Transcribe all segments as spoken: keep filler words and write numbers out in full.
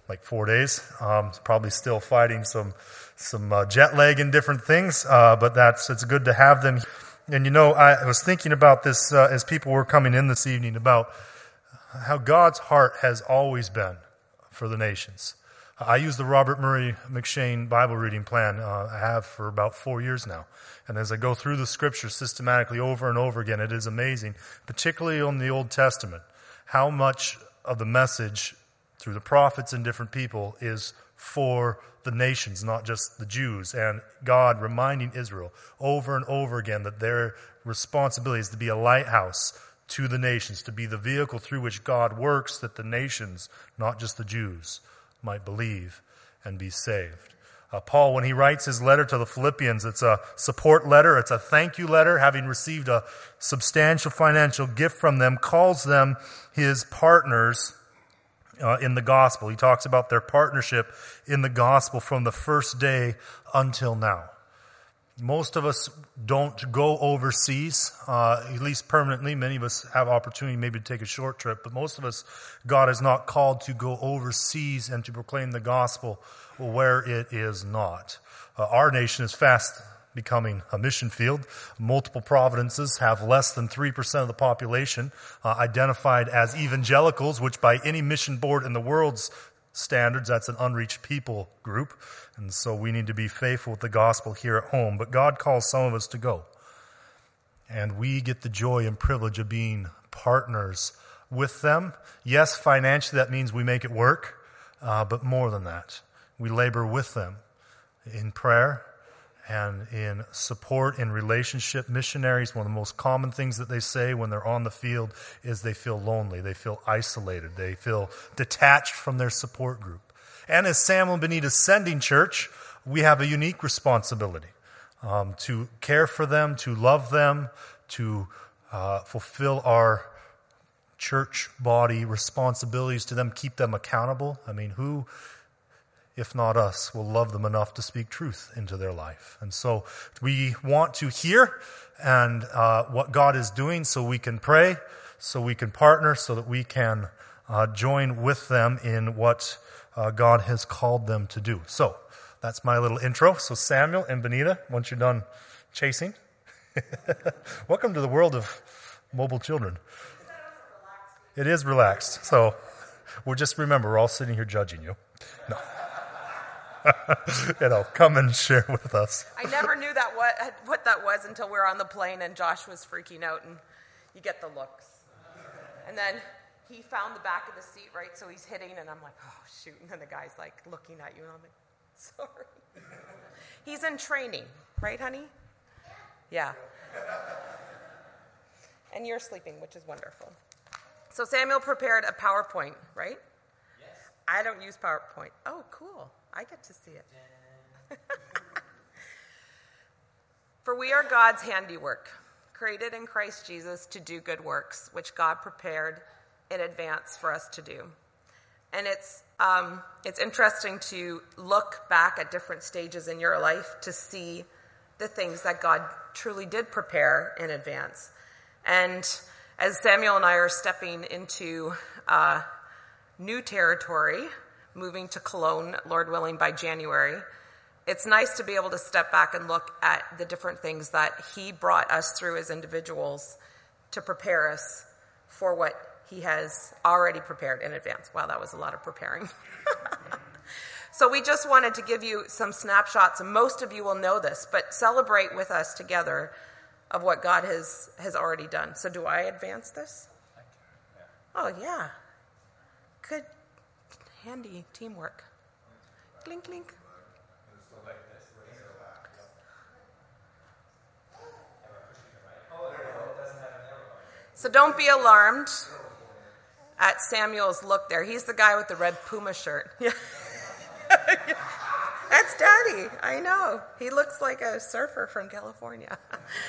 like four days. Um, probably still fighting some some uh, jet lag and different things, uh, but that's it's good to have them. And you know, I was thinking about this uh, as people were coming in this evening about how God's heart has always been for the nations. I use the Robert Murray McShane Bible reading plan. Uh, I have for about four years now. And as I go through the scriptures systematically over and over again, it is amazing, particularly on the Old Testament, how much of the message through the prophets and different people is for the nations, not just the Jews. And God reminding Israel over and over again that their responsibility is to be a lighthouse to the nations, to be the vehicle through which God works, that the nations, not just the Jews, might believe and be saved. Uh, Paul, when he writes his letter to the Philippians, it's a support letter, it's a thank you letter, having received a substantial financial gift from them, calls them his partners uh, in the gospel. He talks about their partnership in the gospel from the first day until now. Most of us don't go overseas, uh, at least permanently. Many of us have opportunity maybe to take a short trip, but most of us, God has not called to go overseas and to proclaim the gospel where it is not. Uh, our nation is fast becoming a mission field. Multiple provinces have less than three percent of the population uh, identified as evangelicals, which by any mission board in the world's standards, that's an unreached people group. And so we need to be faithful with the gospel here at home. But God calls some of us to go. And we get the joy and privilege of being partners with them. Yes, financially, that means we make it work. Uh, but more than that, we labor with them in prayer and in support, in relationship. Missionaries, one of the most common things that they say when they're on the field is they feel lonely. They feel isolated. They feel detached from their support group. And as Samuel and Benita Sending Church, we have a unique responsibility um, to care for them, to love them, to uh, fulfill our church body responsibilities to them, keep them accountable. I mean, who, if not us, will love them enough to speak truth into their life? And so we want to hear and uh, what God is doing so we can pray, so we can partner, so that we can uh, join with them in what Uh, God has called them to do. So, that's my little intro. So Samuel and Benita, once you're done chasing, welcome to the world of mobile children. It is relaxed. So, we'll just remember, we're all sitting here judging you. No. You know, come and share with us. I never knew that what, what that was until we were on the plane and Josh was freaking out and you get the looks. And then he found the back of the seat, right? So he's hitting, and I'm like, oh, shoot. And then the guy's, like, looking at you, and I'm like, sorry. He's in training, right, honey? Yeah. And you're sleeping, which is wonderful. So Samuel prepared a PowerPoint, right? Yes. I don't use PowerPoint. Oh, cool. I get to see it. For we are God's handiwork, created in Christ Jesus to do good works, which God prepared in advance for us to do. And it's um, it's interesting to look back at different stages in your life to see the things that God truly did prepare in advance. And as Samuel and I are stepping into uh, new territory, moving to Cologne, Lord willing, by January, it's nice to be able to step back and look at the different things that he brought us through as individuals to prepare us for what he has already prepared in advance. Wow, that was a lot of preparing. So we just wanted to give you some snapshots, and most of you will know this, but celebrate with us together of what God has, has already done. So do I advance this? Oh, yeah. Good, handy teamwork. Clink, clink. So don't be alarmed at Samuel's look there. He's the guy with the red Puma shirt. Yeah. That's Daddy. I know. He looks like a surfer from California.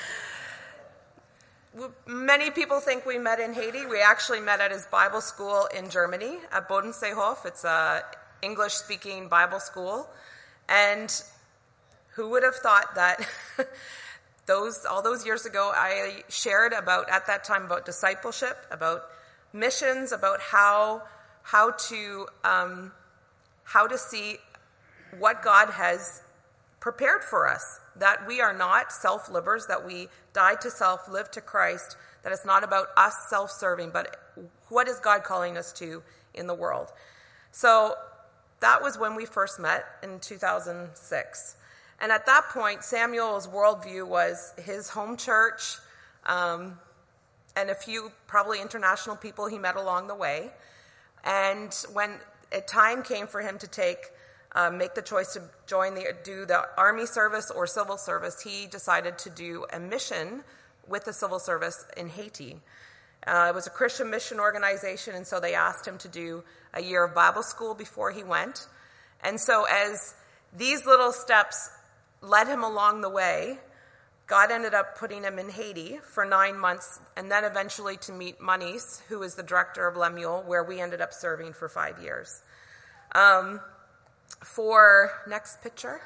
Many people think we met in Haiti. We actually met at his Bible school in Germany, at Bodenseehof. It's a English-speaking Bible school. And who would have thought that those all those years ago I shared about, at that time, about discipleship, about missions, about how how to um, how to see what God has prepared for us, that we are not self-livers, that we die to self, live to Christ, that it's not about us self-serving, but what is God calling us to in the world. So that was when we first met in two thousand six. And at that point, Samuel's worldview was his home church, um, and a few probably international people he met along the way. And when a time came for him to take, um, make the choice to join the, do the army service or civil service, he decided to do a mission with the civil service in Haiti. Uh, it was a Christian mission organization, and so they asked him to do a year of Bible school before he went. And so as these little steps led him along the way, God ended up putting him in Haiti for nine months, and then eventually to meet Manis, who is the director of Lemuel, where we ended up serving for five years. Um, for, next picture.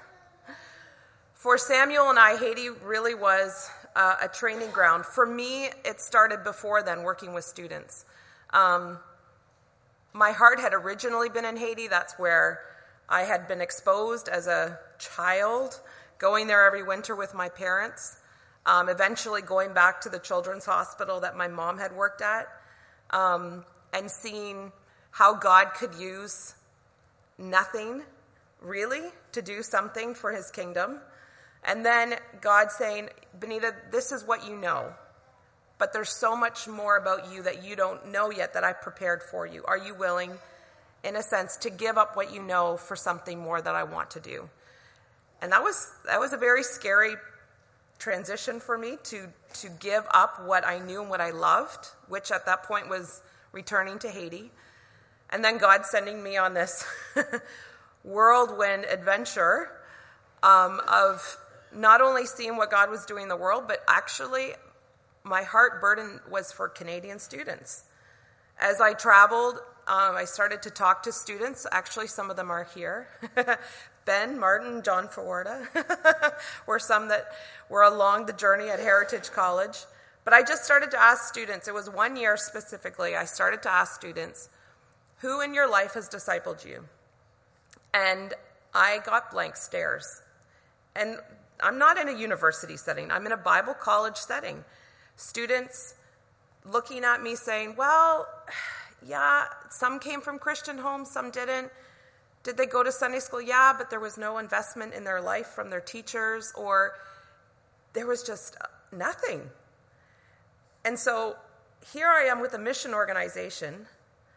For Samuel and I, Haiti really was uh, a training ground. For me, it started before then, working with students. Um, my heart had originally been in Haiti. That's where I had been exposed as a child, going there every winter with my parents, um, eventually going back to the children's hospital that my mom had worked at, um, and seeing how God could use nothing, really, to do something for his kingdom. And then God saying, Benita, this is what you know, but there's so much more about you that you don't know yet that I've prepared for you. Are you willing, in a sense, to give up what you know for something more that I want to do? And that was that was a very scary transition for me, to to give up what I knew and what I loved, which at that point was returning to Haiti. And then God sending me on this whirlwind adventure um, of not only seeing what God was doing in the world, but actually my heart burden was for Canadian students. As I traveled, um, I started to talk to students. Actually, some of them are here. Ben, Martin, John Fawarda were some that were along the journey at Heritage College. But I just started to ask students, it was one year specifically, I started to ask students, who in your life has discipled you? And I got blank stares. And I'm not in a university setting. I'm in a Bible college setting. Students looking at me saying, well, yeah, some came from Christian homes, some didn't. Did they go to Sunday school? Yeah, but there was no investment in their life from their teachers, or there was just nothing. And so here I am with a mission organization,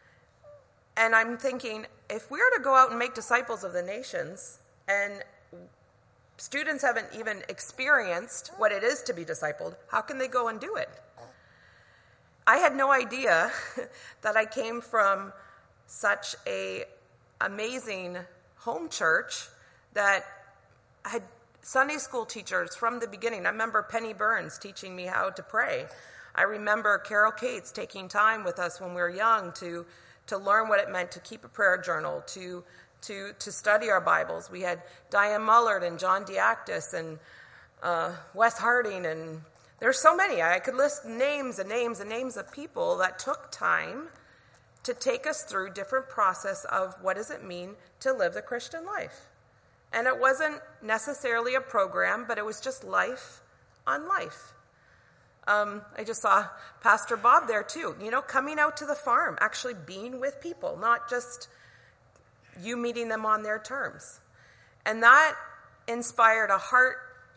and I'm thinking, if we are to go out and make disciples of the nations, and students haven't even experienced what it is to be discipled, how can they go and do it? I had no idea that I came from such a amazing home church that had Sunday school teachers from the beginning. I remember Penny Burns teaching me how to pray. I remember Carol Cates taking time with us when we were young to to learn what it meant to keep a prayer journal, to to to study our Bibles. We had Diane Mullard and John Diactis and uh, Wes Harding, and there's so many. I could list names and names and names of people that took time to take us through different process of what does it mean to live the Christian life. And it wasn't necessarily a program, but it was just life on life. Um, I just saw Pastor Bob there too, you know, coming out to the farm, actually being with people, not just you meeting them on their terms. And that inspired a heart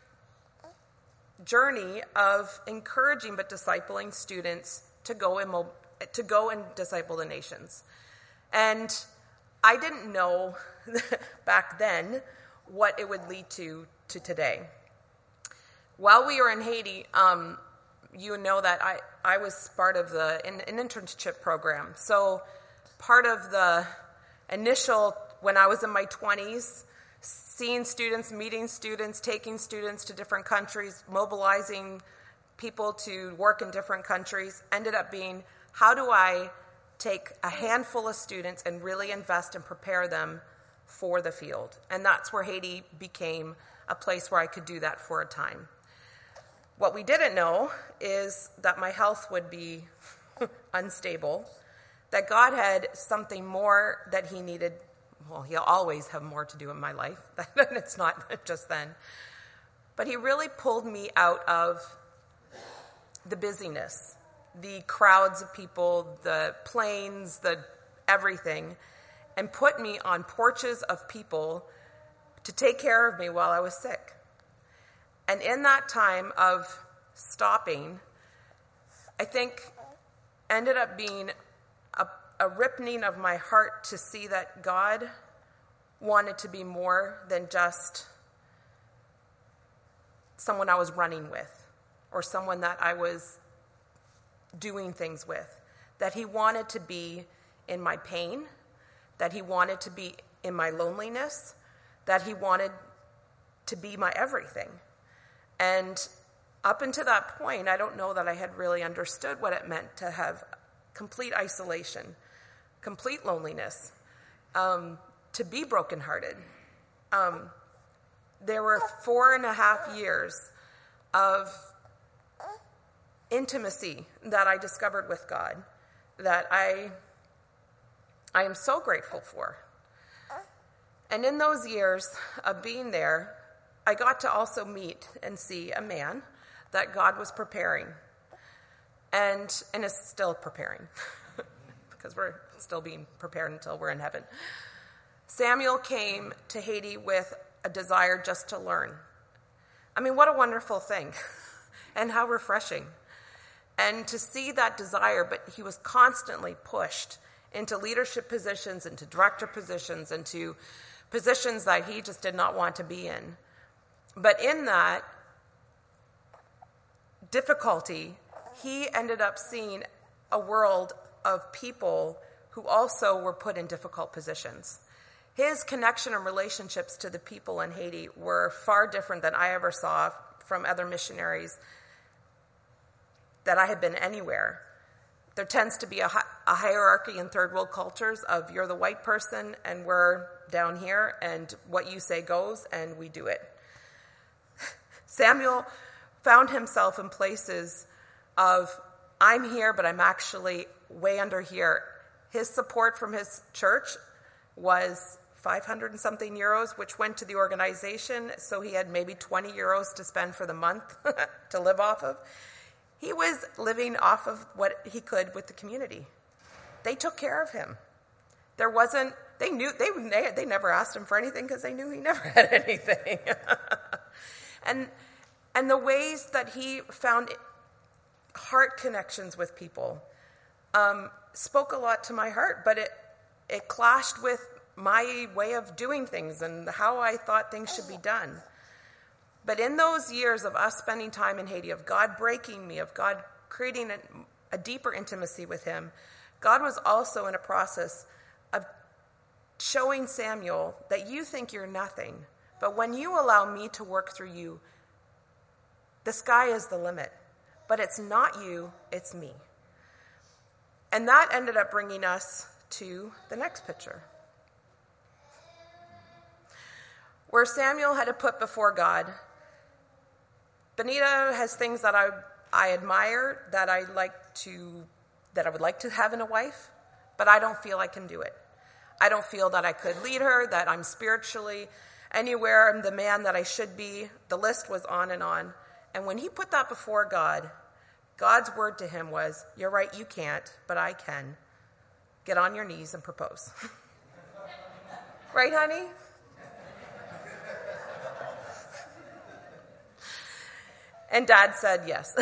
journey of encouraging but discipling students to go and mo- to go and disciple the nations. And I didn't know back then what it would lead to to today. While we were in Haiti, um, you know that I, I was part of the an, an internship program. So part of the initial, when I was in my twenties, seeing students, meeting students, taking students to different countries, mobilizing people to work in different countries, ended up being, how do I take a handful of students and really invest and prepare them for the field? And that's where Haiti became a place where I could do that for a time. What we didn't know is that my health would be unstable, that God had something more that he needed well, he'll always have more to do in my life. It's not just then. But he really pulled me out of the busyness, the crowds of people, the planes, the everything, and put me on porches of people to take care of me while I was sick. And in that time of stopping, I think ended up being a, a ripening of my heart to see that God wanted to be more than just someone I was running with or someone that I was doing things with. That he wanted to be in my pain, that he wanted to be in my loneliness, that he wanted to be my everything. And up until that point, I don't know that I had really understood what it meant to have complete isolation, complete loneliness, um, to be brokenhearted. Um, there were four and a half years of intimacy that I discovered with God that I, I am so grateful for. And in those years of being there, I got to also meet and see a man that God was preparing and, and is still preparing because we're still being prepared until we're in heaven. Samuel came to Haiti with a desire just to learn. I mean, what a wonderful thing and how refreshing. And to see that desire, but he was constantly pushed into leadership positions, into director positions, into positions that he just did not want to be in. But in that difficulty, he ended up seeing a world of people who also were put in difficult positions. His connection and relationships to the people in Haiti were far different than I ever saw from other missionaries that I had been anywhere. There tends to be a, hi- a hierarchy in third world cultures of you're the white person and we're down here and what you say goes and we do it. Samuel found himself in places of I'm here, but I'm actually way under here. His support from his church was five hundred and something euros, which went to the organization, so he had maybe twenty euros to spend for the month to live off of. He was living off of what he could with the community. They took care of him. There wasn't, they knew, they, they never asked him for anything because they knew he never had anything. and, and the ways that he found heart connections with people um, spoke a lot to my heart, but it, it clashed with my way of doing things and how I thought things should be done. But in those years of us spending time in Haiti, of God breaking me, of God creating a, a deeper intimacy with him, God was also in a process of showing Samuel that you think you're nothing, but when you allow me to work through you, the sky is the limit. But it's not you, it's me. And that ended up bringing us to the next picture, where Samuel had to put before God, Benita has things that I I admire, that I like to, that I would like to have in a wife, but I don't feel I can do it. I don't feel that I could lead her, that I'm spiritually anywhere, I'm the man that I should be. The list was on and on. And when he put that before God, God's word to him was, you're right, you can't, but I can. Get on your knees and propose. Right, honey? And Dad said yes.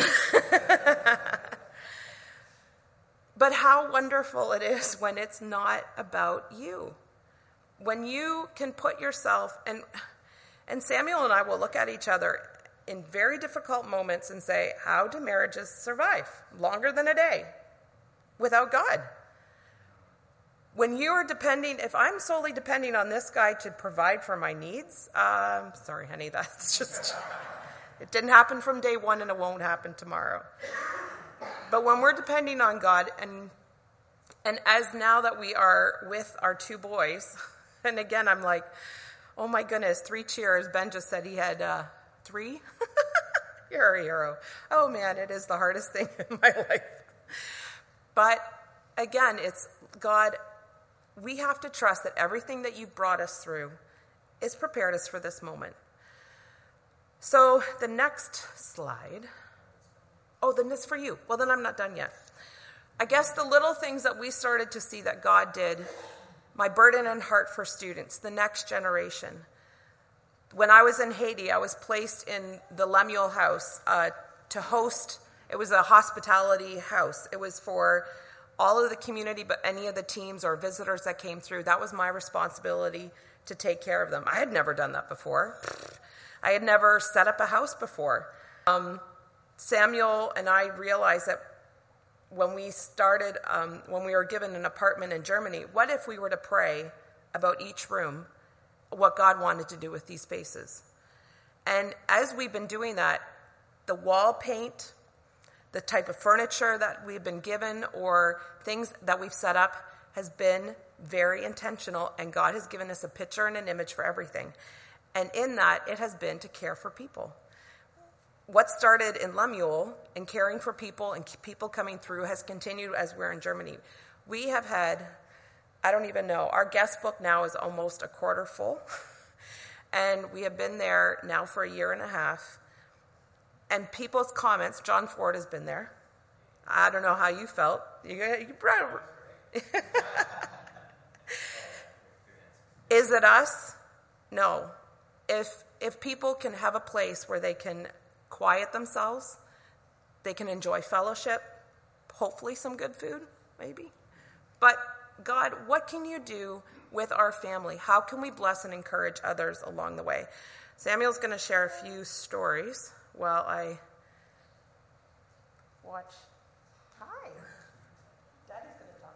But how wonderful it is when it's not about you. When you can put yourself, and and Samuel and I will look at each other in very difficult moments and say, how do marriages survive longer than a day without God? When you are depending, if I'm solely depending on this guy to provide for my needs, um, sorry, honey, that's just... It didn't happen from day one and it won't happen tomorrow. But when we're depending on God, and and as now that we are with our two boys, and again, I'm like, oh my goodness, three cheers. Ben just said he had uh, three. You're a hero. Oh man, it is the hardest thing in my life. But again, it's God we have to trust that everything that you've brought us through is prepared us for this moment. So the next slide. Oh, then this for you. Well, then I'm not done yet. I guess the little things that we started to see that God did, my burden and heart for students, the next generation. When I was in Haiti, I was placed in the Lemuel House uh, to host. It was a hospitality house. It was for all of the community, but any of the teams or visitors that came through. That was my responsibility to take care of them. I had never done that before. I had never set up a house before. Um, Samuel and I realized that when we started, um, when we were given an apartment in Germany, what if we were to pray about each room, what God wanted to do with these spaces? And as we've been doing that, the wall paint, the type of furniture that we've been given or things that we've set up has been very intentional, and God has given us a picture and an image for everything. And in that, it has been to care for people. What started in Lemuel and caring for people and people coming through has continued as we're in Germany. We have had, I don't even know, our guest book now is almost a quarter full. And we have been there now for a year and a half. And people's comments, John Ford has been there. I don't know how you felt. You, you Is it us? No. If if people can have a place where they can quiet themselves, they can enjoy fellowship, hopefully some good food, maybe. But God, what can you do with our family? How can we bless and encourage others along the way? Samuel's going to share a few stories while I watch. Hi. Daddy's going to talk.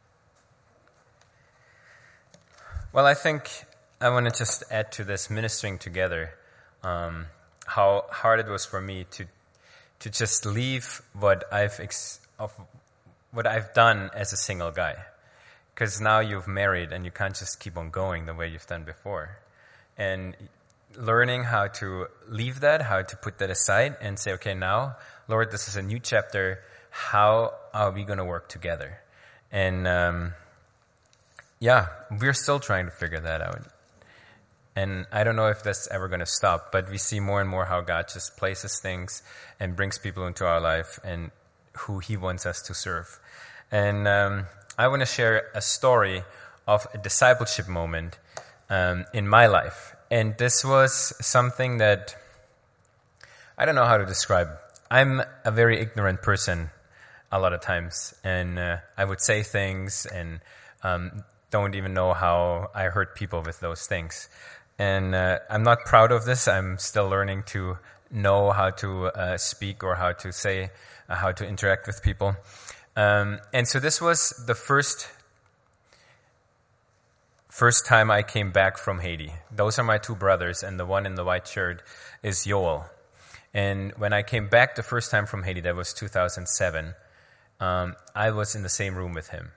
Well, I think I want to just add to this ministering together, um, how hard it was for me to to just leave what I've ex- of what I've done as a single guy, because now you've married and you can't just keep on going the way you've done before, and learning how to leave that, how to put that aside, and say, okay, now, Lord, this is a new chapter. How are we going to work together? And um, yeah, we're still trying to figure that out. And I don't know if that's ever going to stop, but we see more and more how God just places things and brings people into our life and who he wants us to serve. And um, I want to share a story of a discipleship moment um, in my life. And this was something that I don't know how to describe. I'm a very ignorant person a lot of times, and uh, I would say things and um, don't even know how I hurt people with those things. And uh, I'm not proud of this. I'm still learning to know how to uh, speak or how to say, uh, how to interact with people. Um, and so this was the first first time I came back from Haiti. Those are my two brothers, and the one in the white shirt is Joel. And when I came back the first time from Haiti, that was two thousand seven, um, I was in the same room with him.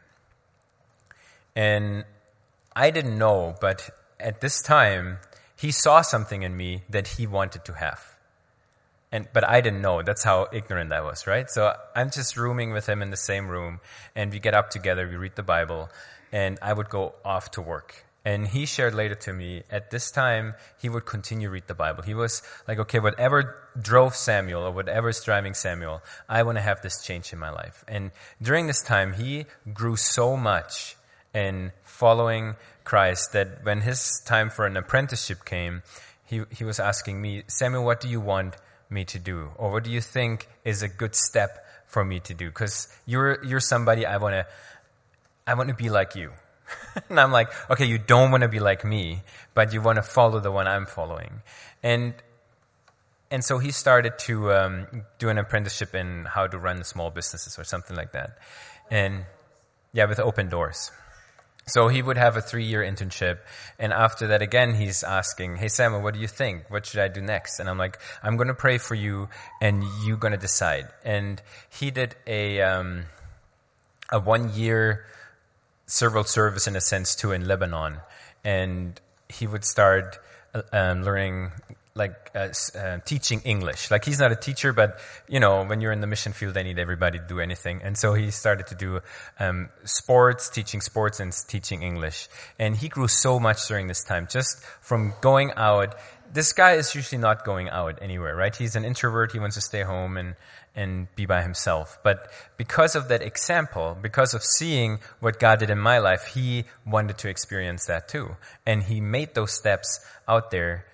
And I didn't know, but at this time, he saw something in me that he wanted to have. And but I didn't know. That's how ignorant I was, right? So I'm just rooming with him in the same room, and we get up together, we read the Bible, and I would go off to work. And he shared later to me, at this time, he would continue to read the Bible. He was like, okay, whatever drove Samuel or whatever is driving Samuel, I want to have this change in my life. And during this time, he grew so much in following Christ that when his time for an apprenticeship came, he he was asking me, Samuel, what do you want me to do? Or what do you think is a good step for me to do? Because you're you're somebody I want to I want to be like you. And I'm like, okay, you don't want to be like me, but you want to follow the one I'm following. And and so he started to um, do an apprenticeship in how to run small businesses or something like that. And yeah, with Open Doors. So he would have a three-year internship, and after that, again, he's asking, hey, Samuel, what do you think? What should I do next? And I'm like, I'm going to pray for you, and you're going to decide. And he did a um, a one-year serval service, in a sense, too, in Lebanon. And he would start um, learning like uh, uh, teaching English. Like he's not a teacher, but you know, when you're in the mission field, they need everybody to do anything. And so he started to do um, sports, teaching sports and teaching English. And he grew so much during this time, just from going out. This guy is usually not going out anywhere, right? He's an introvert. He wants to stay home and and be by himself. But because of that example, because of seeing what God did in my life, he wanted to experience that too. And he made those steps out there.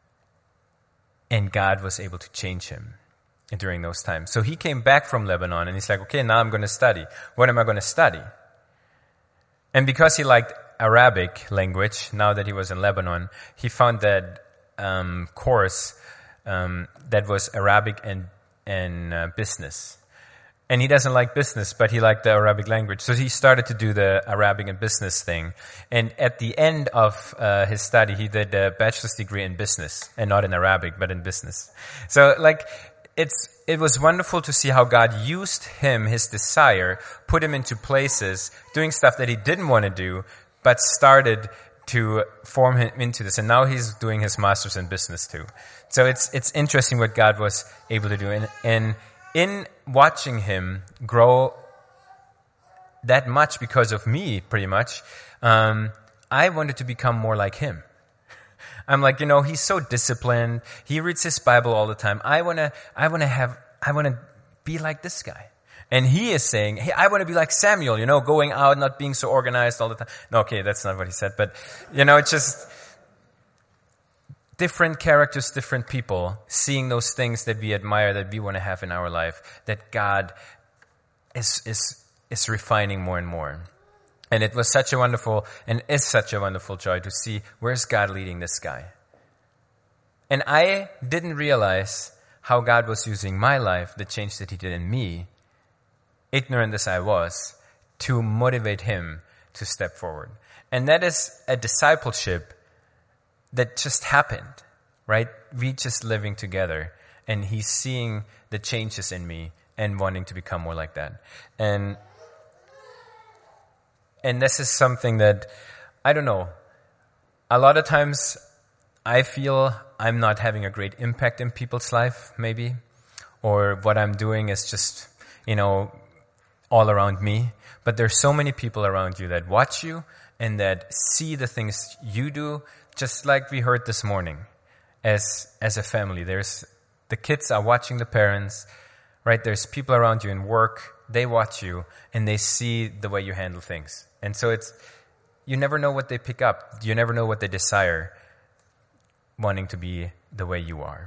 And God was able to change him during those times. So he came back from Lebanon and he's like, okay, now I'm going to study. What am I going to study? And because he liked Arabic language, now that he was in Lebanon, he found that um, course um, that was Arabic and, and uh, business. And he doesn't like business, but he liked the Arabic language. So he started to do the Arabic and business thing. And at the end of uh, his study, he did a bachelor's degree in business. And not in Arabic, but in business. So like, it's it was wonderful to see how God used him, his desire, put him into places, doing stuff that he didn't want to do, but started to form him into this. And now he's doing his master's in business too. So it's it's interesting what God was able to do. And, and in watching him grow that much because of me, pretty much, um, I wanted to become more like him. I'm like, you know, he's so disciplined. He reads his Bible all the time. I want to, I want to have, I want to be like this guy. And he is saying, hey, I want to be like Samuel, you know, going out, not being so organized all the time. No, okay, that's not what he said. But, you know, it's just different characters, different people, seeing those things that we admire, that we want to have in our life, that God is is is refining more and more. And it was such a wonderful, and is such a wonderful joy to see where's God leading this guy. And I didn't realize how God was using my life, the change that he did in me, ignorant as I was, to motivate him to step forward. And that is a discipleship that just happened, right? We just living together, and he's seeing the changes in me and wanting to become more like that. And and this is something that, I don't know, a lot of times I feel I'm not having a great impact in people's life, maybe, or what I'm doing is just, you know, all around me. But there's so many people around you that watch you and that see the things you do, just like we heard this morning. As as a family, there's the kids are watching the parents, right? There's people around you in work, they watch you, and they see the way you handle things. And so it's, you never know what they pick up. You never know what they desire, wanting to be the way you are.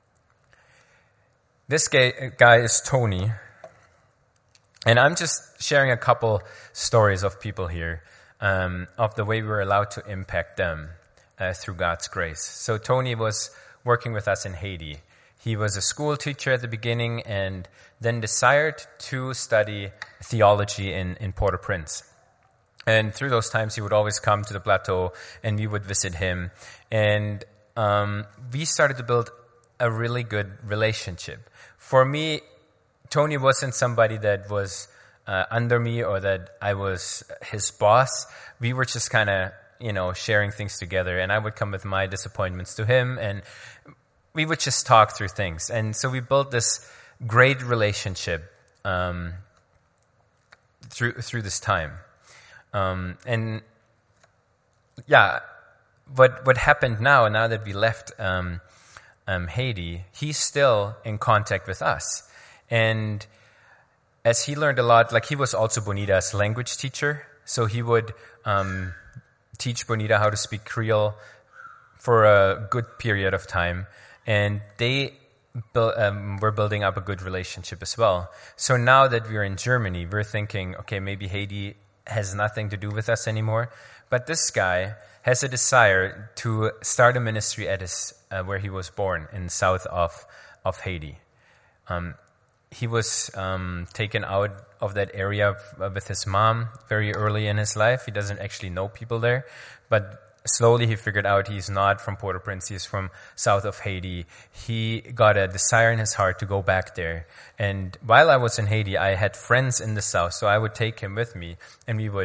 This guy, guy is Tony. And I'm just sharing a couple stories of people here, um, of the way we were allowed to impact them uh, through God's grace. So Tony was working with us in Haiti. He was a school teacher at the beginning and then desired to study theology in, in Port-au-Prince. And through those times, he would always come to the plateau and we would visit him. And um, we started to build a really good relationship. For me, Tony wasn't somebody that was uh, under me or that I was his boss. We were just kind of, you know, sharing things together. And I would come with my disappointments to him, and we would just talk through things. And so we built this great relationship um, through through this time. Um, and yeah, what what happened now, now that we left um, um, Haiti, he's still in contact with us. And as he learned a lot, like he was also Bonita's language teacher, so he would um, teach Bonita how to speak Creole for a good period of time. And they bu- um, were building up a good relationship as well. So now that we're in Germany, we're thinking, okay, maybe Haiti has nothing to do with us anymore. But this guy has a desire to start a ministry at his uh, where he was born, in south of of Haiti. Um, he was um, taken out of that area with his mom very early in his life. He doesn't actually know people there, but slowly he figured out he's not from Port-au-Prince. He's from south of Haiti. He got a desire in his heart to go back there. And while I was in Haiti, I had friends in the south, so I would take him with me, and we would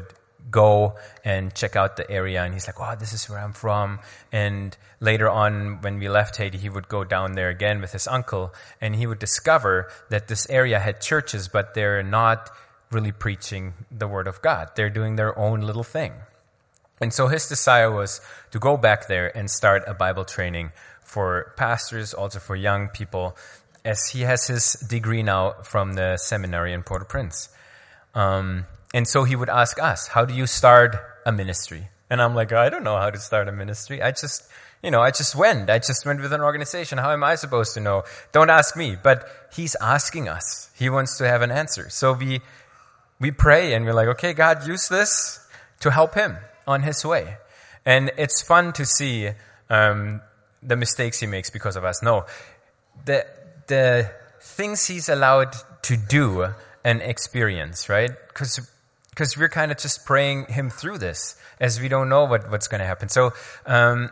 go and check out the area, and he's like, oh, this is where I'm from. And later on, when we left Haiti, he would go down there again with his uncle, and he would discover that this area had churches, but they're not really preaching the word of God. They're doing their own little thing. And so his desire was to go back there and start a Bible training for pastors, also for young people, as he has his degree now from the seminary in Port-au-Prince. Um, and so he would ask us, how do you start a ministry? And I'm like, I don't know how to start a ministry. I just, you know, I just went. I just went with an organization. How am I supposed to know? Don't ask me. But he's asking us. He wants to have an answer. So we we pray and we're like, okay, God, use this to help him on his way. And it's fun to see um, the mistakes he makes because of us. No, the the things he's allowed to do and experience, right? Because because we're kind of just praying him through this, as we don't know what, what's going to happen. So um,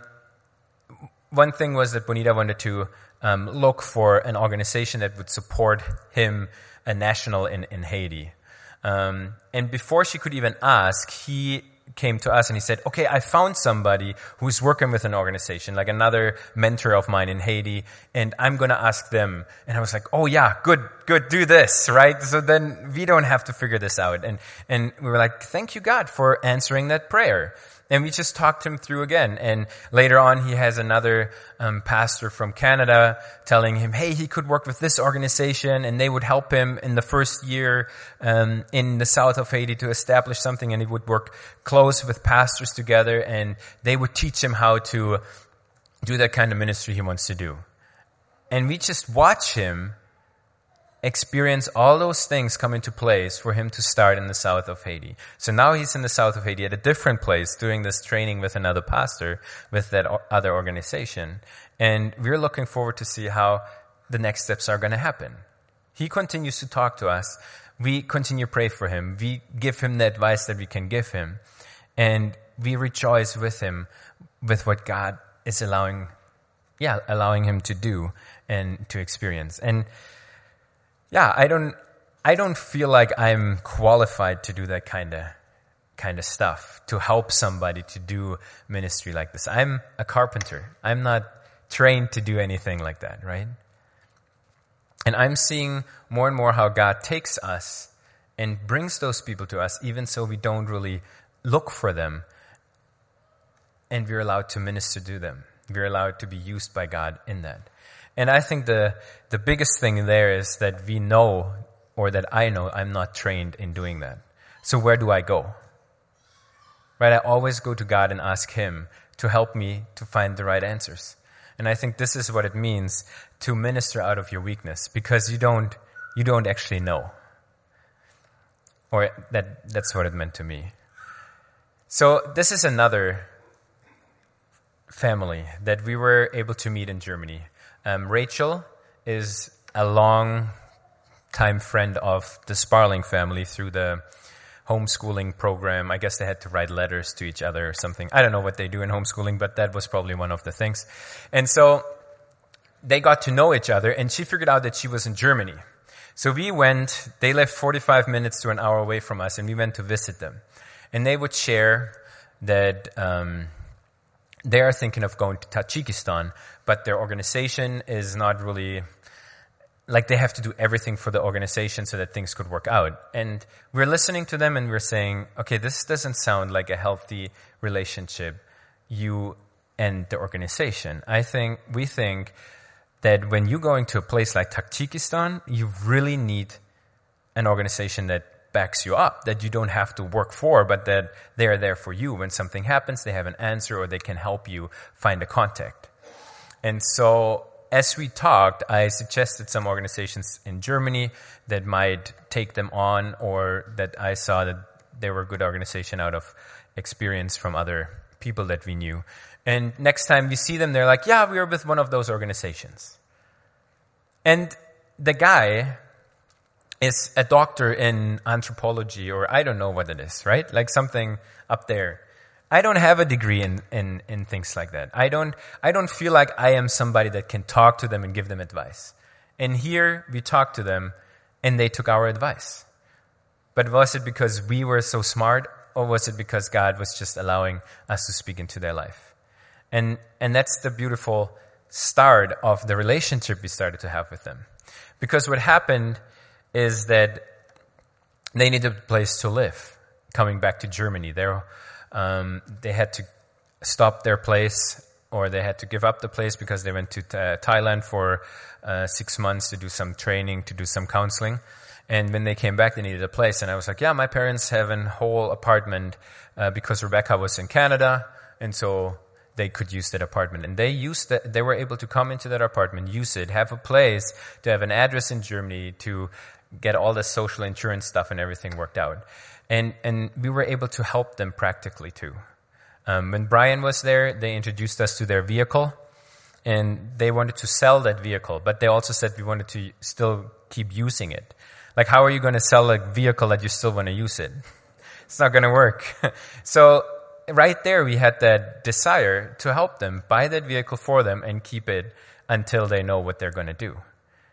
one thing was that Bonita wanted to um, look for an organization that would support him, a national in, in Haiti. Um, and before she could even ask, he came to us and he said, okay, I found somebody who's working with an organization, like another mentor of mine in Haiti, and I'm going to ask them. And I was like, oh yeah, good, good, do this, right? So then we don't have to figure this out. And, and we were like, thank you, God, for answering that prayer. And we just talked him through again. And later on, he has another um, pastor from Canada telling him, hey, he could work with this organization, and they would help him in the first year um, in the south of Haiti to establish something, and he would work close with pastors together, and they would teach him how to do that kind of ministry he wants to do. And we just watch him experience all those things come into place for him to start in the south of Haiti. So now he's in the south of Haiti at a different place doing this training with another pastor with that other organization. And we're looking forward to see how the next steps are going to happen. He continues to talk to us. We continue to pray for him. We give him the advice that we can give him. And we rejoice with him with what God is allowing, yeah, allowing him to do and to experience. And Yeah, I don't, I don't feel like I'm qualified to do that kind of, kind of stuff, to help somebody to do ministry like this. I'm a carpenter. I'm not trained to do anything like that, right? And I'm seeing more and more how God takes us and brings those people to us, even so we don't really look for them, and we're allowed to minister to them. We're allowed to be used by God in that. And I think the the biggest thing there is that we know, or that I know, I'm not trained in doing that. So where do I go? Right? I always go to God and ask him to help me to find the right answers. And I think this is what it means to minister out of your weakness, because you don't you don't actually know. Or that that's what it meant to me. So this is another family that we were able to meet in Germany. Um, Rachel is a long-time friend of the Sparling family through the homeschooling program. I guess they had to write letters to each other or something. I don't know what they do in homeschooling, but that was probably one of the things. And so they got to know each other, and she figured out that she was in Germany. So we went, they lived forty-five minutes to an hour away from us, and we went to visit them. And they would share that um, they are thinking of going to Tajikistan, but their organization is not really, like they have to do everything for the organization so that things could work out. And we're listening to them and we're saying, okay, this doesn't sound like a healthy relationship, you and the organization. I think, we think that when you go into a place like Tajikistan, you really need an organization that backs you up, that you don't have to work for, but that they are there for you. When something happens, they have an answer, or they can help you find a contact. And so as we talked, I suggested some organizations in Germany that might take them on, or that I saw that they were a good organization out of experience from other people that we knew. And next time we see them, they're like, yeah, we were with one of those organizations. And the guy is a doctor in anthropology, or I don't know what it is, right? Like something up there. I don't have a degree in, in, in things like that. I don't, I don't feel like I am somebody that can talk to them and give them advice. And here we talked to them and they took our advice. But was it because we were so smart? or was it because God was just allowing us to speak into their life? And and that's the beautiful start of the relationship we started to have with them. Because what happened is that they needed a place to live. Coming back to Germany, they um, they had to stop their place, or they had to give up the place because they went to uh, Thailand for uh, six months to do some training, to do some counseling. And when they came back, they needed a place. And I was like, yeah, my parents have a whole apartment uh, because Rebecca was in Canada, and so they could use that apartment. And they used that, they were able to come into that apartment, use it, have a place, to have an address in Germany, to get all the social insurance stuff and everything worked out. And and we were able to help them practically too. Um, when Brian was there, they introduced us to their vehicle, and they wanted to sell that vehicle, but they also said we wanted to still keep using it. Like, how are you going to sell a vehicle that you still want to use it? It's not going to work. So right there, we had that desire to help them, buy that vehicle for them and keep it until they know what they're going to do.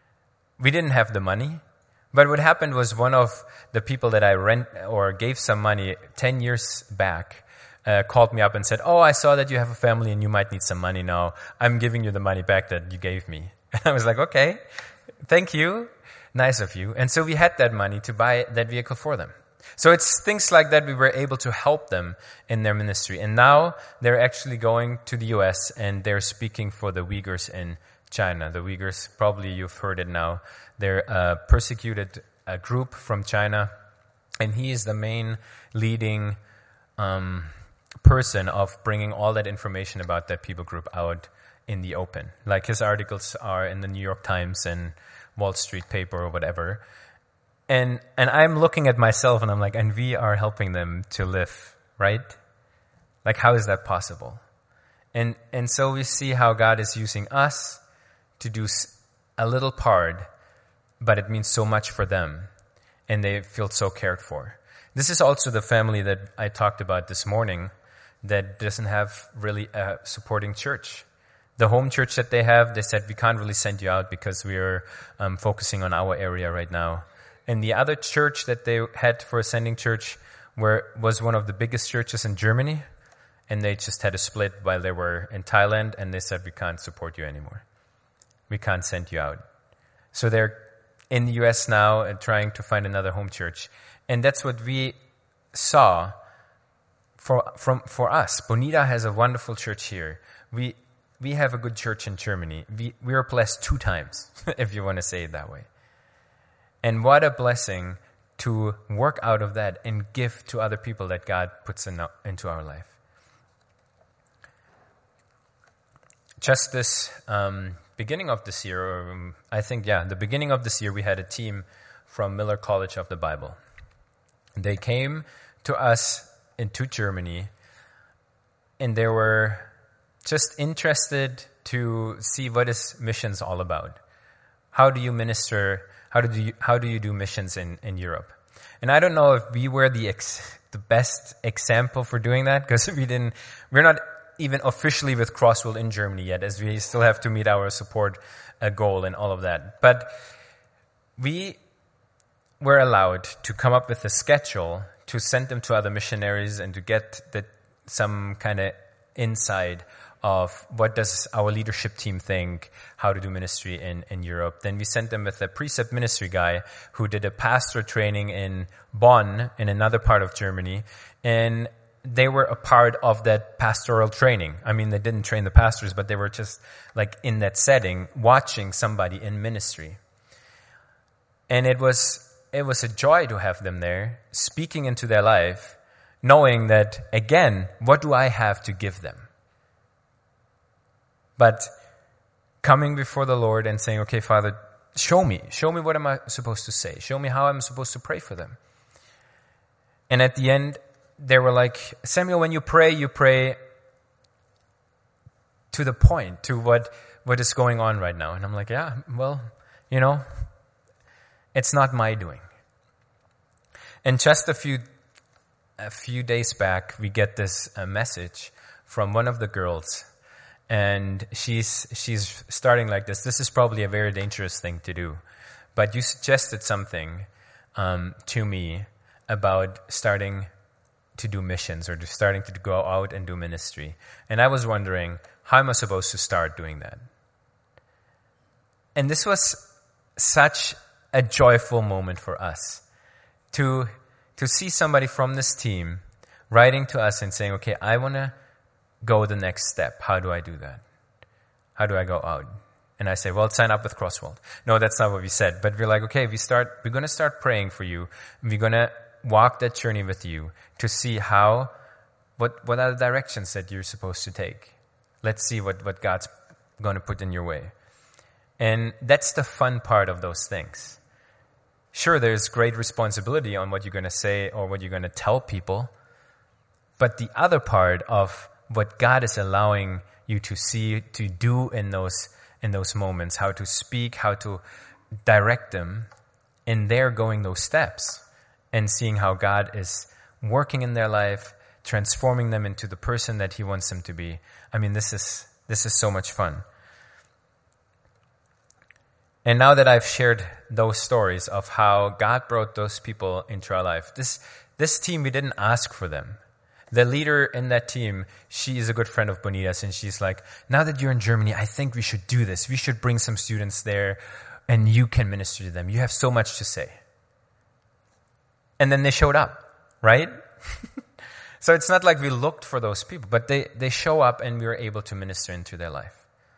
We didn't have the money, but what happened was one of the people that I rent or gave some money ten years back uh, called me up and said, oh, I saw that you have a family and you might need some money now. I'm giving you the money back that you gave me. And I was like, okay, thank you. Nice of you. And so we had that money to buy that vehicle for them. So it's things like that we were able to help them in their ministry. And now they're actually going to the U S and they're speaking for the Uyghurs in China. The Uyghurs, probably you've heard it now. They're a persecuted uh, group from China. And he is the main leading um, person of bringing all that information about that people group out in the open. Like his articles are in the New York Times and Wall Street paper or whatever. And and I'm looking at myself and I'm like, and we are helping them to live, right? Like, how is that possible? And and so we see how God is using us to do a little part, but it means so much for them. And they feel so cared for. This is also the family that I talked about this morning that doesn't have really a supporting church. The home church that they have, they said, we can't really send you out because we are um, focusing on our area right now. And the other church that they had for a sending church were, was one of the biggest churches in Germany. And they just had a split while they were in Thailand. And they said, we can't support you anymore. We can't send you out. So they're in the U S now and trying to find another home church. And that's what we saw for, from, for us. Bonita has a wonderful church here. We... We have a good church in Germany. We, we are blessed two times, if you want to say it that way. And what a blessing to work out of that and give to other people that God puts in, into our life. Just this um, beginning of this year, or um, I think, yeah, the beginning of this year, we had a team from Miller College of the Bible. They came to us into Germany, and they were just interested to see what is missions all about. How do you minister? How do you how do you do missions in, in Europe? And I don't know if we were the ex, the best example for doing that, because we didn't. We're not even officially with Crossworld in Germany yet, as we still have to meet our support uh, goal and all of that. But we were allowed to come up with a schedule to send them to other missionaries and to get the, some kind of insight of what does our leadership team think, how to do ministry in, in Europe. Then we sent them with a precept ministry guy who did a pastor training in Bonn, in another part of Germany, and they were a part of that pastoral training. I mean, they didn't train the pastors, but they were just like in that setting, watching somebody in ministry. And it was it was a joy to have them there, speaking into their life, knowing that, again, what do I have to give them? But coming before the Lord and saying, okay, Father, show me. Show me what am I supposed to say. Show me how I'm supposed to pray for them. And at the end, they were like, Samuel, when you pray, you pray to the point, to what, what is going on right now. And I'm like, yeah, well, you know, it's not my doing. And just a few a few days back, we get this uh, message from one of the girls. And she's she's starting like this. This is probably a very dangerous thing to do. But you suggested something um, to me about starting to do missions or to starting to go out and do ministry. And I was wondering, how am I supposed to start doing that? And this was such a joyful moment for us to, to see somebody from this team writing to us and saying, okay, I want to go the next step. How do I do that? How do I go out? And I say, well, sign up with Crossworld. No, that's not what we said. But we're like, okay, we start, we're going to start praying for you. We're going to walk that journey with you to see how, what, what are the directions that you're supposed to take. Let's see what, what God's going to put in your way. And that's the fun part of those things. Sure, there's great responsibility on what you're going to say or what you're going to tell people. But the other part of what God is allowing you to see, to do in those in those moments, how to speak, how to direct them, and they're going those steps and seeing how God is working in their life, transforming them into the person that He wants them to be. I mean, this is this is so much fun. And now that I've shared those stories of how God brought those people into our life, this this team, we didn't ask for them. The leader in that team, she is a good friend of Bonita's, and she's like, now that you're in Germany, I think we should do this. We should bring some students there, and you can minister to them. You have so much to say. And then they showed up, right? So it's not like we looked for those people, but they, they show up, and we were able to minister into their life.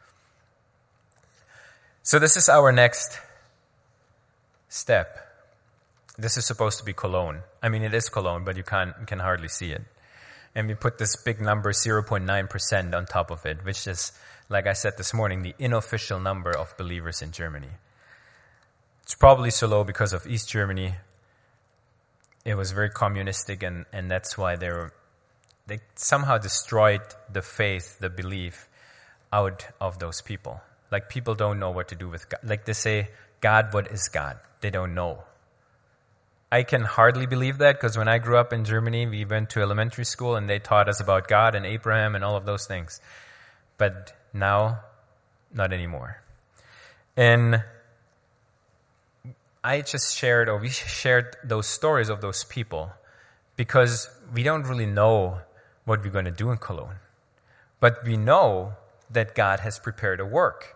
So this is our next step. This is supposed to be Cologne. I mean, it is Cologne, but you can't, you can hardly see it. And we put this big number, zero point nine percent, on top of it, which is, like I said this morning, the unofficial number of believers in Germany. It's probably so low because of East Germany. It was very communistic, and, and that's why they were, they somehow destroyed the faith, the belief, out of those people. Like, people don't know what to do with God. Like, they say, God, what is God? They don't know. I can hardly believe that, because when I grew up in Germany, we went to elementary school and they taught us about God and Abraham and all of those things. But now, not anymore. And I just shared, or we shared those stories of those people because we don't really know what we're going to do in Cologne. But we know that God has prepared a work.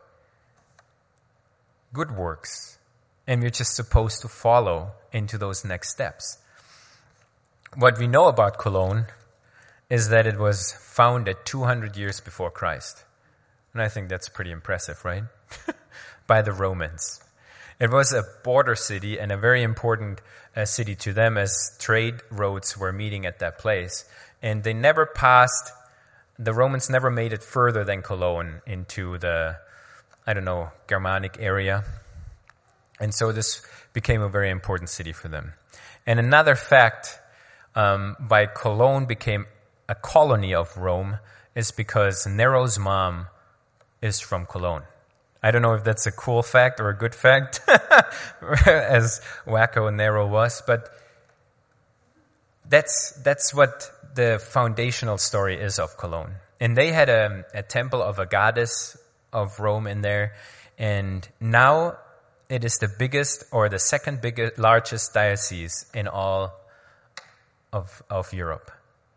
Good works. And we're just supposed to follow into those next steps. What we know about Cologne is that it was founded two hundred years before Christ. And I think that's pretty impressive, right? By the Romans. It was a border city and a very important uh, city to them, as trade roads were meeting at that place. And they never passed, the Romans never made it further than Cologne into the, I don't know, Germanic area. And so this became a very important city for them. And another fact, um, why Cologne became a colony of Rome is because Nero's mom is from Cologne. I don't know if that's a cool fact or a good fact, as wacko Nero was, but that's that's what the foundational story is of Cologne. And they had a, a temple of a goddess of Rome in there, and now it is the biggest, or the second biggest, largest diocese in all of of Europe.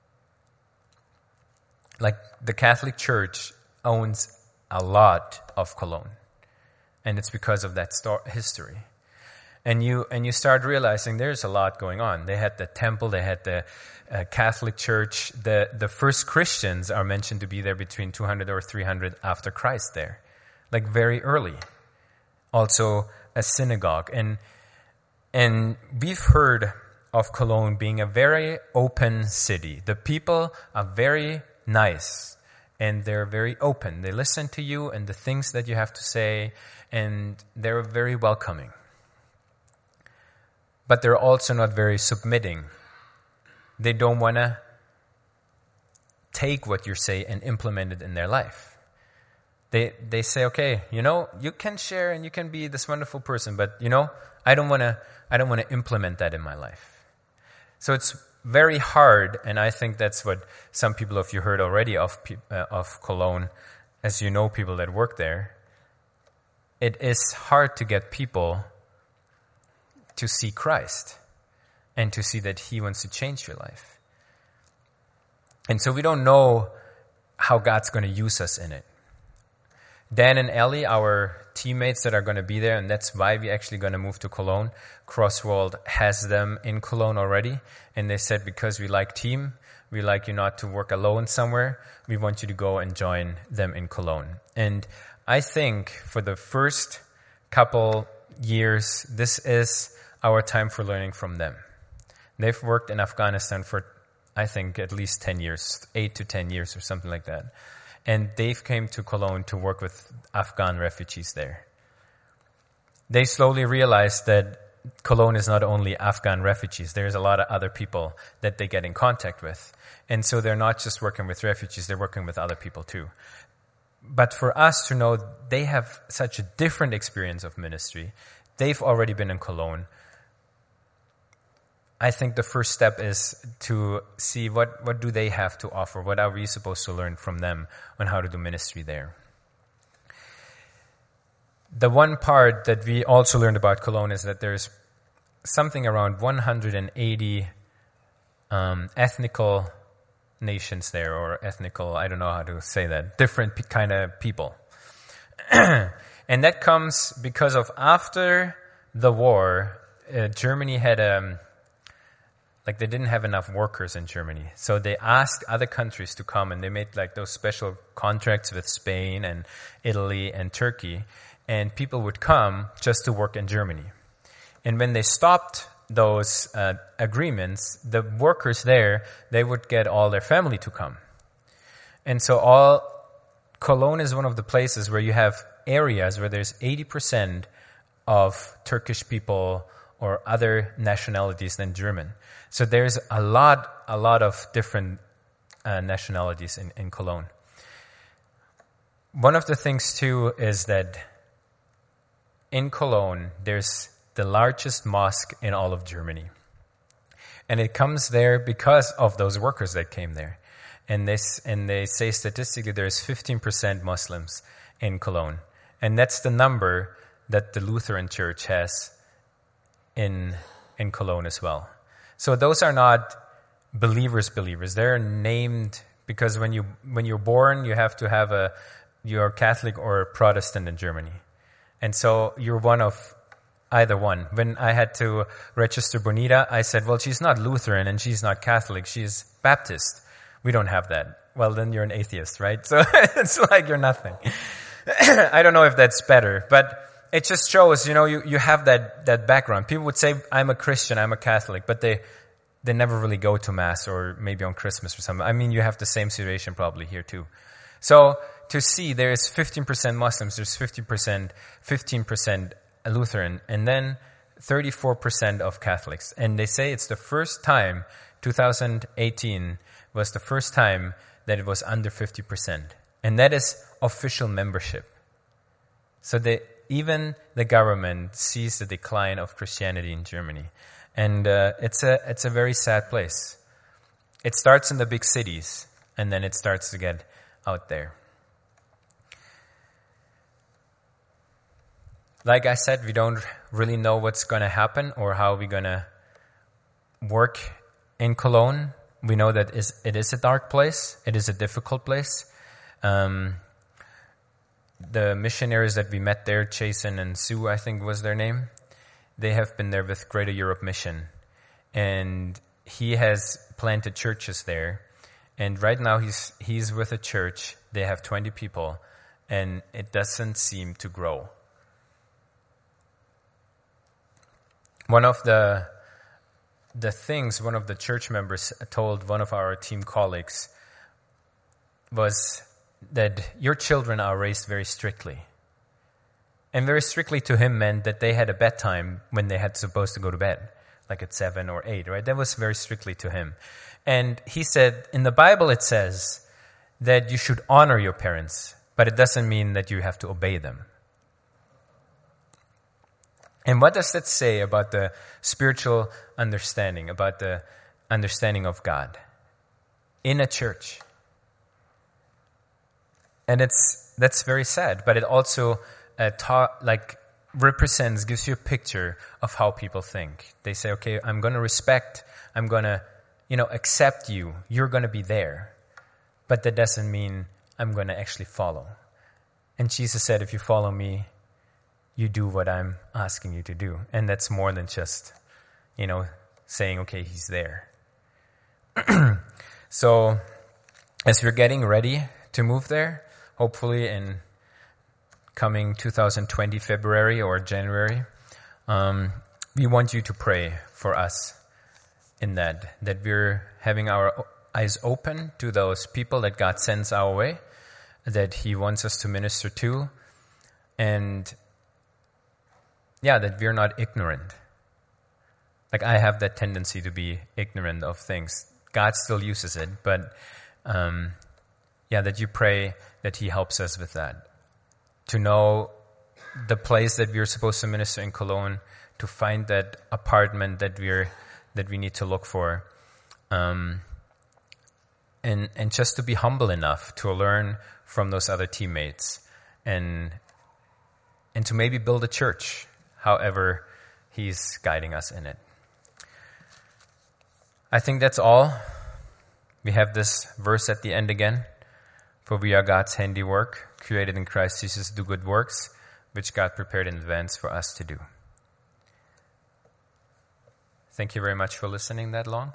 Like, the Catholic Church owns a lot of Cologne, and it's because of that sto- history. And you and you start realizing there's a lot going on. They had the temple, they had the uh, Catholic Church. The the first Christians are mentioned to be there between two hundred or three hundred after Christ there, like very early. Also a synagogue. And and we've heard of Cologne being a very open city. The people are very nice and they're very open. They listen to you and the things that you have to say, and they're very welcoming. But they're also not very submitting. They don't want to take what you say and implement it in their life. They they say, okay, you know, you can share and you can be this wonderful person, but you know, I don't want to I don't want to implement that in my life. So it's very hard, and I think that's what some people of you heard already of uh, of Cologne, as you know, people that work there. It is hard to get people to see Christ and to see that He wants to change your life. And so we don't know how God's going to use us in it. Dan and Ellie, our teammates that are going to be there, and that's why we're actually going to move to Cologne. Crossworld has them in Cologne already, and they said, because we like team, we like you not to work alone somewhere, we want you to go and join them in Cologne. And I think for the first couple years, this is our time for learning from them. They've worked in Afghanistan for, I think, at least ten years, eight to ten years or something like that. And they've came to Cologne to work with Afghan refugees there. They slowly realized that Cologne is not only Afghan refugees. There's a lot of other people that they get in contact with. And so they're not just working with refugees, they're working with other people too. But for us to know they have such a different experience of ministry, they've already been in Cologne. I think the first step is to see what, what do they have to offer? What are we supposed to learn from them on how to do ministry there? The one part that we also learned about Cologne is that there's something around one hundred eighty um, ethnical nations there, or ethnical, I don't know how to say that, different p- kind of people. And that comes because of after the war, uh, Germany had a... Like they didn't have enough workers in Germany. So they asked other countries to come, and they made like those special contracts with Spain and Italy and Turkey. And people would come just to work in Germany. And when they stopped those uh, agreements, the workers there, they would get all their family to come. And so all Cologne is one of the places where you have areas where there's eighty percent of Turkish people or other nationalities than German. So there's a lot, a lot of different uh, nationalities in, in Cologne. One of the things too is that in Cologne, there's the largest mosque in all of Germany. And it comes there because of those workers that came there. And this, and they say statistically there's fifteen percent Muslims in Cologne. And that's the number that the Lutheran Church has in in Cologne as well. So those are not believers believers. They're named because when you when you're born, you have to have a you're Catholic or Protestant in Germany. And so you're one of either one. When I had to register Bonita, I said, well, she's not Lutheran and she's not Catholic. She's Baptist. We don't have that. Well, then you're an atheist, right? So it's like you're nothing. I don't know if that's better, but it just shows, you know, you, you have that, that background. People would say, I'm a Christian, I'm a Catholic, but they, they never really go to Mass or maybe on Christmas or something. I mean, you have the same situation probably here too. So to see there's fifteen percent Muslims, there's fifteen percent, fifteen percent Lutheran, and then thirty-four percent of Catholics. And they say it's the first time, two thousand eighteen was the first time that it was under fifty percent. And that is official membership. So they, even the government sees the decline of Christianity in Germany. And uh, it's a it's a very sad place. It starts in the big cities, and then it starts to get out there. Like I said, we don't really know what's going to happen or how we're going to work in Cologne. We know that it is a dark place. It is a difficult place. Um, the missionaries that we met there, Jason and Sue, I think was their name, they have been there with Greater Europe Mission. And he has planted churches there. And right now he's he's with a church. They have twenty people, and it doesn't seem to grow. One of the the things one of the church members told one of our team colleagues was that your children are raised very strictly. And very strictly to him meant that they had a bedtime when they had supposed to go to bed, like at seven or eight, right? That was very strictly to him. And he said, in the Bible it says that you should honor your parents, but it doesn't mean that you have to obey them. And what does that say about the spiritual understanding, about the understanding of God in a church? And it's that's very sad, but it also uh, ta- like represents, gives you a picture of how people think. They say, okay, I'm going to respect, I'm going to, you know, accept you. You're going to be there. but that doesn't mean I'm going to actually follow. And Jesus said, if you follow me, you do what I'm asking you to do. And that's more than just, you know, saying, okay, he's there. So as we're getting ready to move there, hopefully in coming two thousand twenty February or January, um, we want you to pray for us in that, that we're having our eyes open to those people that God sends our way, that he wants us to minister to, and yeah, that we're not ignorant. Like I have that tendency to be ignorant of things. God still uses it, but um, yeah, that you pray that he helps us with that. To know the place that we're supposed to minister in Cologne, to find that apartment that we're that we need to look for, um, and and just to be humble enough to learn from those other teammates, and and to maybe build a church, however he's guiding us in it. I think that's all. We have this verse at the end again. For we are God's handiwork, created in Christ Jesus to do good works, which God prepared in advance for us to do. Thank you very much for listening that long.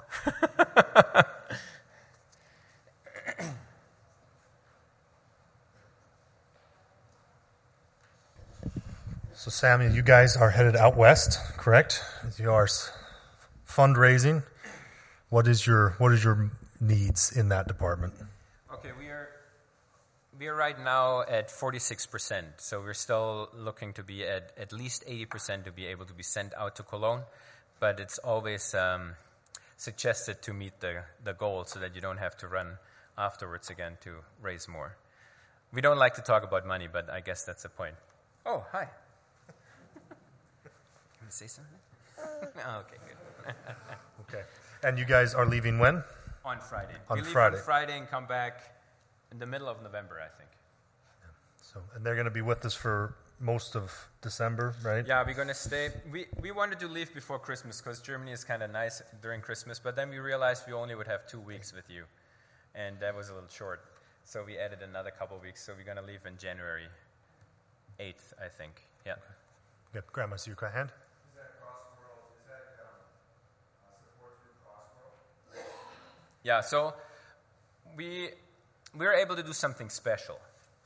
So Samuel, you guys are headed out west, correct? You are fundraising. What is your what is your needs in that department? Okay, we are we are right now at forty-six percent. So we're still looking to be at at least eighty percent to be able to be sent out to Cologne. But it's always um, suggested to meet the, the goal so that you don't have to run afterwards again to raise more. We don't like to talk about money, but I guess that's the point. Oh, hi. Can you say something? Oh, okay, good. Okay. And you guys are leaving when? On Friday. On we leave Friday. on Friday and come back in the middle of November, I think. So, and they're going to be with us for most of December, right? Yeah, we're going to stay. We we wanted to leave before Christmas because Germany is kind of nice during Christmas, but then we realized we only would have two weeks with you, and that was a little short. So we added another couple weeks, so we're going to leave in January eighth, I think. Yeah. Good. Grandma, see your hand? Is that Crossworld? Is that um, uh, support through Crossworld? Yeah, so we we were able to do something special.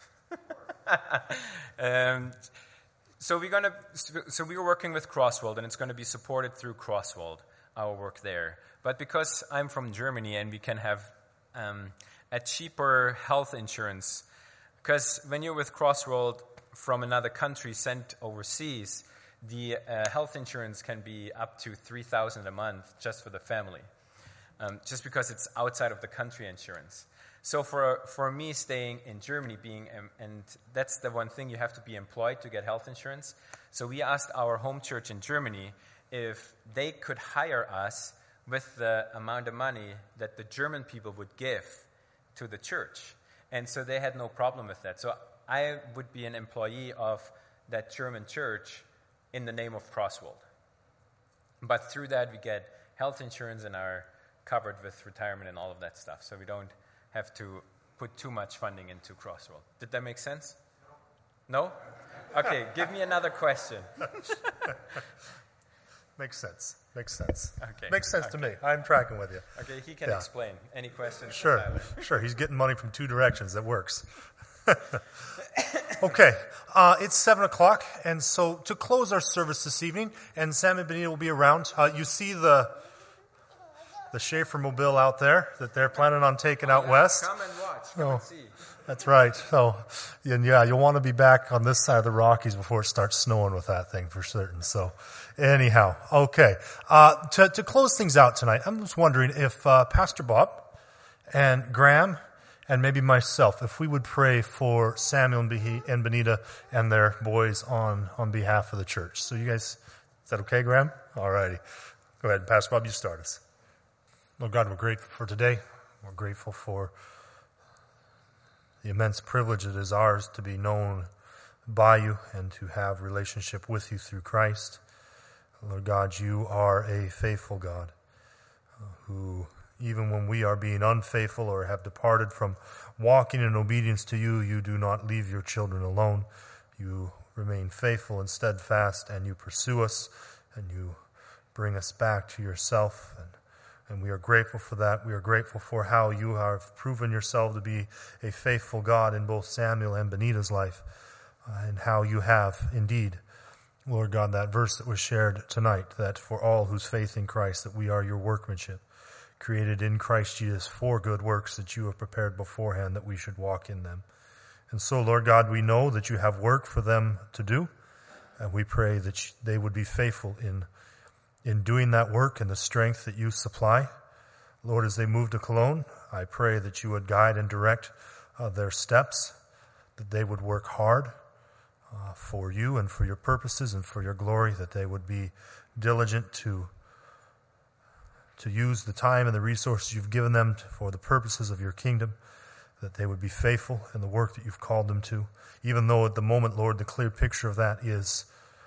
um, so we're gonna. So we were working with Crossworld, and it's going to be supported through Crossworld, our work there. But because I'm from Germany, and we can have um, a cheaper health insurance, because when you're with Crossworld from another country sent overseas, the uh, health insurance can be up to three thousand a month just for the family, um, just because it's outside of the country insurance. So for for me staying in Germany, being um, and that's the one thing, you have to be employed to get health insurance. So we asked our home church in Germany if they could hire us with the amount of money that the German people would give to the church. And so they had no problem with that. So I would be an employee of that German church in the name of Crossworld. But through that we get health insurance and are covered with retirement and all of that stuff. So we don't have to put too much funding into Crossworld. Did that make sense? No? No? Okay, give me another question. Makes sense. Makes sense. Okay. Makes sense okay. to me. I'm tracking with you. Okay, he can Yeah. explain. Any questions? Sure. Sure. He's getting money from two directions. That works. Okay. Uh, it's seven o'clock, and so to close our service this evening, and Sam and Benita will be around. Uh, you see the the Schaefer Mobile out there that they're planning on taking out west. Come and watch. Come Oh. and see. That's right. So, and yeah, you'll want to be back on this side of the Rockies before it starts snowing with that thing for certain. So, anyhow, okay. Uh, to, to close things out tonight, I'm just wondering if uh, Pastor Bob and Graham and maybe myself, if we would pray for Samuel and, Behe- and Benita and their boys on, on behalf of the church. So, you guys, is that okay, Graham? All righty. Go ahead, Pastor Bob, you start us. Lord God, we're grateful for today. We're grateful for the immense privilege it is ours to be known by you and to have relationship with you through Christ. Lord God, you are a faithful God uh, who Even when we are being unfaithful or have departed from walking in obedience to you, you do not leave your children alone. You remain faithful and steadfast, and you pursue us, and you bring us back to yourself. And, and we are grateful for that. We are grateful for how you have proven yourself to be a faithful God in both Samuel and Benita's life, uh, and how you have indeed, Lord God, that verse that was shared tonight, that for all whose faith in Christ, that we are your workmanship, created in Christ Jesus for good works that you have prepared beforehand, that we should walk in them. And so, Lord God, we know that you have work for them to do, and we pray that they would be faithful in, in doing that work and the strength that you supply. Lord, as they move to Cologne, I pray that you would guide and direct uh, their steps, that they would work hard uh, for you and for your purposes and for your glory, that they would be diligent to to use the time and the resources you've given them to, for the purposes of your kingdom, that they would be faithful in the work that you've called them to, even though at the moment, Lord, the clear picture of that is,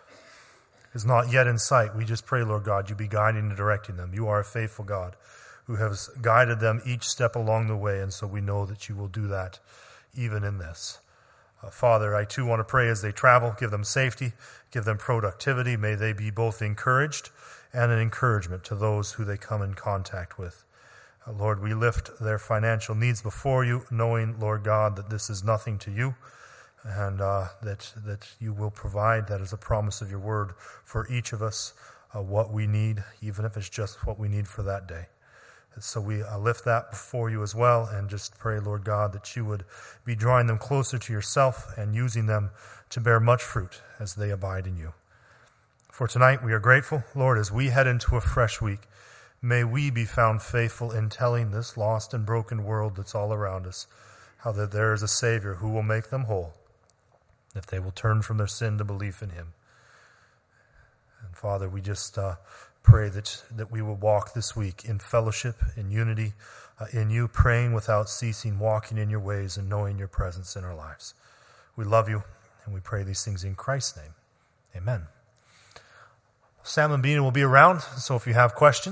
is not yet in sight. We just pray, Lord God, you be guiding and directing them. You are a faithful God who has guided them each step along the way, and so we know that you will do that even in this. Uh, Father, I too want to pray as they travel, give them safety, give them productivity. May they be both encouraged and an encouragement to those who they come in contact with. Uh, Lord, we lift their financial needs before you, knowing, Lord God, that this is nothing to you, and uh, that that you will provide. That is a promise of your word for each of us, uh, what we need, even if it's just what we need for that day. And so we uh, lift that before you as well, and just pray, Lord God, that you would be drawing them closer to yourself and using them to bear much fruit as they abide in you. For tonight, we are grateful, Lord, as we head into a fresh week. May we be found faithful in telling this lost and broken world that's all around us how that there is a Savior who will make them whole if they will turn from their sin to belief in him. And Father, we just uh, pray that, that we will walk this week in fellowship, in unity, uh, in you, praying without ceasing, walking in your ways and knowing your presence in our lives. We love you, and we pray these things in Christ's name. Amen. Sam and Bina will be around, so if you have questions,